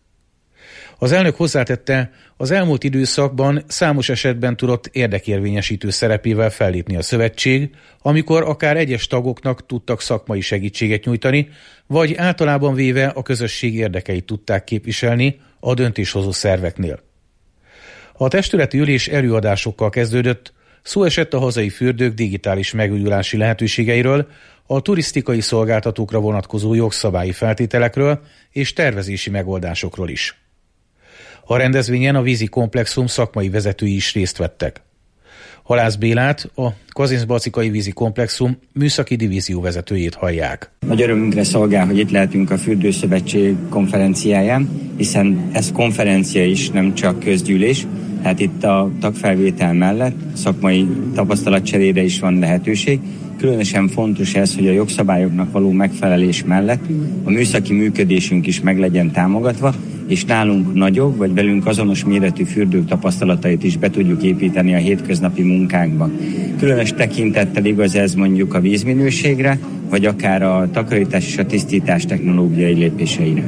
Az elnök hozzátette, az elmúlt időszakban számos esetben tudott érdekérvényesítő szerepével fellépni a szövetség, amikor akár egyes tagoknak tudtak szakmai segítséget nyújtani, vagy általában véve a közösség érdekeit tudták képviselni a döntéshozó szerveknél. A testületi ülés előadásokkal kezdődött, szó esett a hazai fürdők digitális megújulási lehetőségeiről, a turisztikai szolgáltatókra vonatkozó jogszabályi feltételekről és tervezési megoldásokról is. A rendezvényen a vízi komplexum szakmai vezetői is részt vettek. Halász Bélát, a Kazincbarcikai vízi komplexum műszaki divízió vezetőjét hallják. Nagy örömünkre szolgál, hogy itt lehetünk a Fürdőszövetség konferenciáján, hiszen ez konferencia is, nem csak közgyűlés. Hát itt a tagfelvétel mellett szakmai tapasztalatcserére is van lehetőség. Különösen fontos ez, hogy a jogszabályoknak való megfelelés mellett a műszaki működésünk is meg legyen támogatva, és nálunk nagyobb, vagy velünk azonos méretű fürdők tapasztalatait is be tudjuk építeni a hétköznapi munkánkba. Különös tekintettel igaz ez mondjuk a vízminőségre, vagy akár a takarítás és a tisztítás technológiai lépéseire.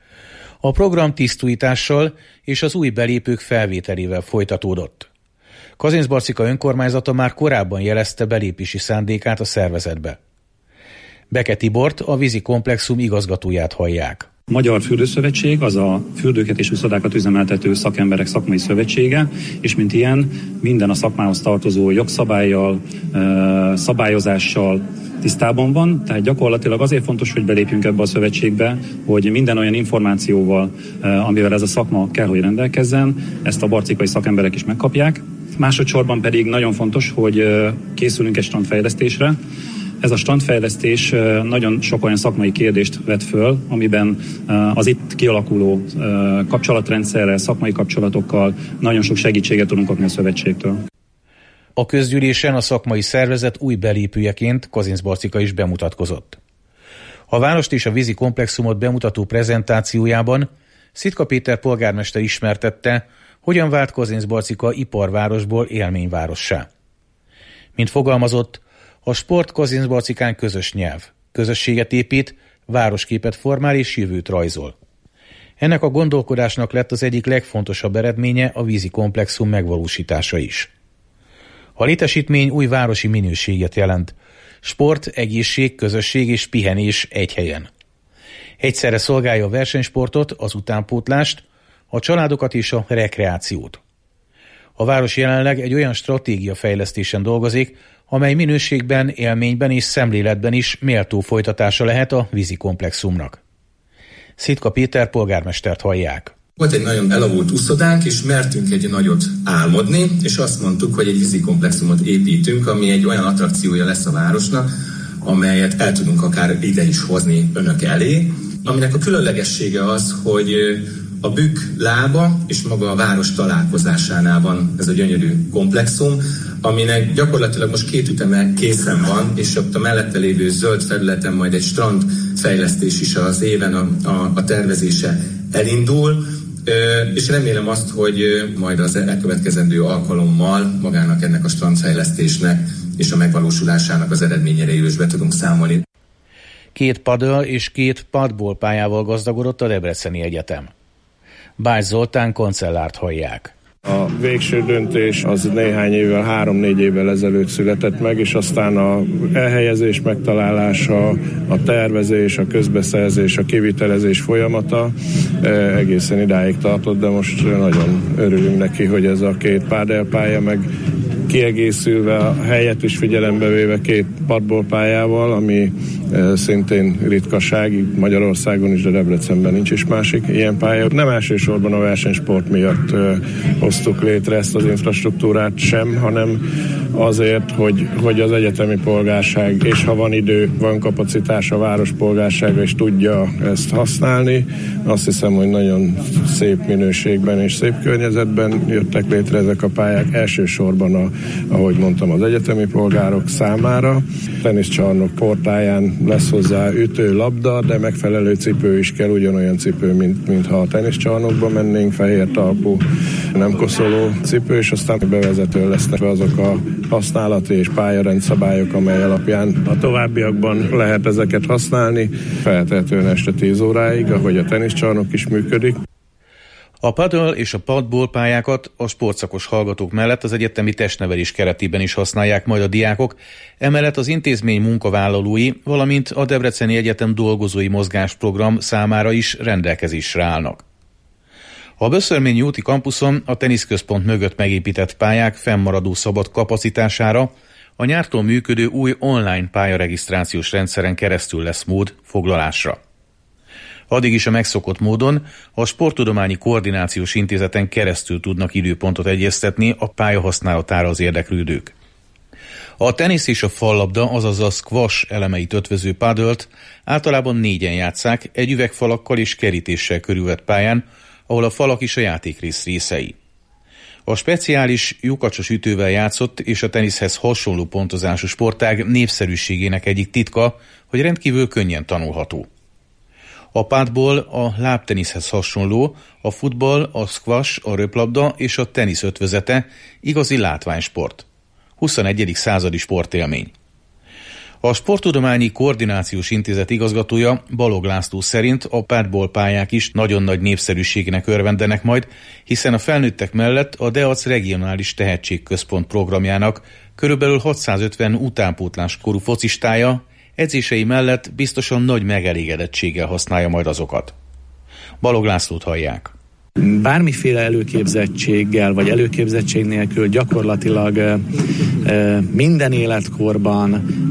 A program tisztújítással és az új belépők felvételével folytatódott. Kazincbarcika önkormányzata már korábban jelezte belépési szándékát a szervezetbe. Beke Tibort, a vízi komplexum igazgatóját hallják. A Magyar Fürdőszövetség az a fürdőket és uszodákat üzemeltető szakemberek szakmai szövetsége, és mint ilyen minden a szakmához tartozó jogszabállyal, szabályozással tisztában van, tehát gyakorlatilag azért fontos, hogy belépjünk ebbe a szövetségbe, hogy minden olyan információval, amivel ez a szakma kell, hogy rendelkezzen, ezt a barcikai szakemberek is megkapják. Másodszorban pedig nagyon fontos, hogy készülünk egy strandfejlesztésre. Ez a strandfejlesztés nagyon sok olyan szakmai kérdést vet föl, amiben az itt kialakuló kapcsolatrendszerrel, szakmai kapcsolatokkal nagyon sok segítséget tudunk kapni a szövetségtől. A közgyűlésen a szakmai szervezet új belépőjeként Kazincbarcika is bemutatkozott. A várost és a vízi komplexumot bemutató prezentációjában Szitka Péter polgármester ismertette, hogyan vált Kazincbarcika iparvárosból élményvárossá. Mint fogalmazott, a sport Kazincbarcikán közös nyelv, közösséget épít, városképet formál és jövőt rajzol. Ennek a gondolkodásnak lett az egyik legfontosabb eredménye a vízi komplexum megvalósítása is. A létesítmény új városi minőséget jelent. Sport, egészség, közösség és pihenés egy helyen. Egyszerre szolgálja a versenysportot, az utánpótlást, a családokat és a rekreációt. A város jelenleg egy olyan stratégia fejlesztésen dolgozik, amely minőségben, élményben és szemléletben is méltó folytatása lehet a vízi komplexumnak. Szitka Péter polgármestert hallják. Volt egy nagyon elavult uszodánk, és mertünk egy nagyot álmodni, és azt mondtuk, hogy egy vízi komplexumot építünk, ami egy olyan attrakciója lesz a városnak, amelyet el tudunk akár ide is hozni önök elé, aminek a különlegessége az, hogy a bükk lába és maga a város találkozásánál van ez a gyönyörű komplexum, aminek gyakorlatilag most két üteme készen van, és ott a mellette lévő zöld felületen majd egy strandfejlesztés is az éven a, a, a tervezése elindul, és remélem azt, hogy majd az elkövetkezendő alkalommal magának ennek a strandfejlesztésnek és a megvalósulásának az eredményeiről is be tudunk számolni. Két paddle és két padball pályával gazdagodott a Debreceni Egyetem. Bács Zoltán kancellárt hallják. A végső döntés az néhány évvel, három-négy évvel ezelőtt született meg, és aztán a elhelyezés megtalálása, a tervezés, a közbeszerzés, a kivitelezés folyamata egészen idáig tartott, de most nagyon örülünk neki, hogy ez a két pádelpálya meg kiegészülve a helyet is figyelembe véve két padballpályával, ami szintén ritkaság, Magyarországon is, de Debrecenben nincs is másik ilyen pálya. Nem elsősorban a versenysport miatt hoztuk létre ezt az infrastruktúrát sem, hanem azért, hogy, hogy az egyetemi polgárság, és ha van idő, van kapacitás a város polgársága, és tudja ezt használni. Azt hiszem, hogy nagyon szép minőségben és szép környezetben jöttek létre ezek a pályák, elsősorban a, ahogy mondtam, az egyetemi polgárok számára. Teniszcsarnok portáján lesz hozzá ütő, labda, de megfelelő cipő is kell, ugyanolyan cipő, mint, mint ha a teniszcsarnokba mennénk, fehér talpú, nem koszoló cipő, és aztán bevezető lesznek azok a használati és pályarendszabályok, amely alapján a továbbiakban lehet ezeket használni, feltehetően este tíz óráig, ahogy a teniszcsarnok is működik. A paddle és a padball pályákat a sportszakos hallgatók mellett az egyetemi testnevelés keretében is használják majd a diákok, emellett az intézmény munkavállalói, valamint a Debreceni Egyetem dolgozói mozgásprogram számára is rendelkezésre állnak. A Böszörményi úti kampuszon a teniszközpont mögött megépített pályák fennmaradó szabad kapacitására a nyártól működő új online pályaregisztrációs rendszeren keresztül lesz mód foglalásra. Addig is a megszokott módon a Sporttudományi Koordinációs Intézeten keresztül tudnak időpontot egyeztetni a pálya használatára az érdeklődők. A tenisz és a fallabda, azaz a squash elemeit ötvöző paddle-t általában négyen játsszák egy üvegfalakkal és kerítéssel körülvett pályán, ahol a falak is a játékrész részei. A speciális lyukacsos ütővel játszott és a teniszhez hasonló pontozású sportág népszerűségének egyik titka, hogy rendkívül könnyen tanulható. A padball a lábteniszhez hasonló, a futball, a squash, a röplabda és a tenisz ötvözete igazi látványsport. huszonegyedik századi sportélmény. A Sporttudományi Koordinációs Intézet igazgatója Balog László szerint a padball pályák is nagyon nagy népszerűségnek örvendenek majd, hiszen a felnőttek mellett a DEAC regionális tehetségközpont programjának körülbelül hatszázötven utánpótlás korú focistája edzései mellett biztosan nagy megelégedettséggel használja majd azokat. Balog Lászlót hallják. Bármiféle előképzettséggel vagy előképzettség nélkül gyakorlatilag e, e, minden életkorban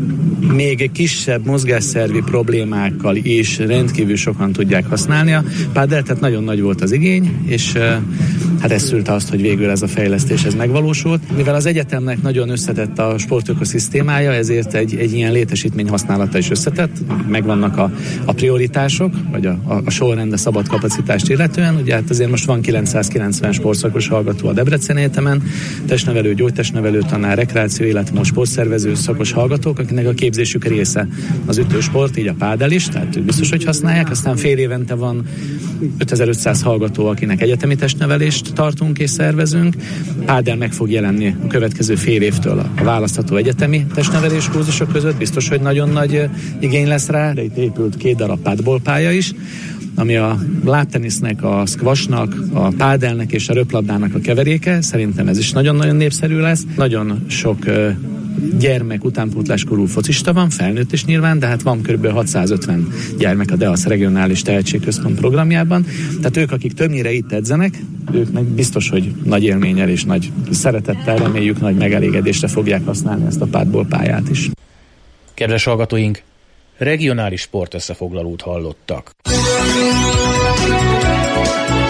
még kisebb mozgásszervi problémákkal is rendkívül sokan tudják használni a paddelt, tehát nagyon nagy volt az igény, és e, hát ez szülte azt, hogy végül ez a fejlesztés ez megvalósult. Mivel az egyetemnek nagyon összetett a sportökoszisztémája, ezért egy, egy ilyen létesítmény használata is összetett, megvannak a, a prioritások, vagy a, a, a sorrend a szabad kapacitást illetően, ugye hát azért most van kilencszázkilencven sportszakos hallgató a Debreceni Egyetemen, testnevelő, gyógytestnevelő tanár, rekreáció, illetve sportszervező szakos hallgatók, akinek a képzésük része az ütősport, így a pádel is, tehát biztos, hogy használják, aztán fél évente van ötezer-ötszáz hallgató, akinek egyetemi testnevelést tartunk és szervezünk. Pádel meg fog jelenni a következő fél évtől a választható egyetemi testnevelés kurzusok között, biztos, hogy nagyon nagy igény lesz rá, de itt épült két darab padball pálya is, ami a lábtenisznek, a squashnak, a pádelnek és a röplabdának a keveréke. Szerintem ez is nagyon-nagyon népszerű lesz. Nagyon sok uh, gyermek utánpótláskorú focista van, felnőtt is nyilván, de hát van kb. hatszázötven gyermek a DEAC regionális tehetségközpont programjában. Tehát ők, akik többnyire itt edzenek, ők meg biztos, hogy nagy élménnyel és nagy szeretettel, reméljük nagy megelégedésre fogják használni ezt a padball pályát is. Kedves hallgatóink, regionális sportösszefoglalót hallottak.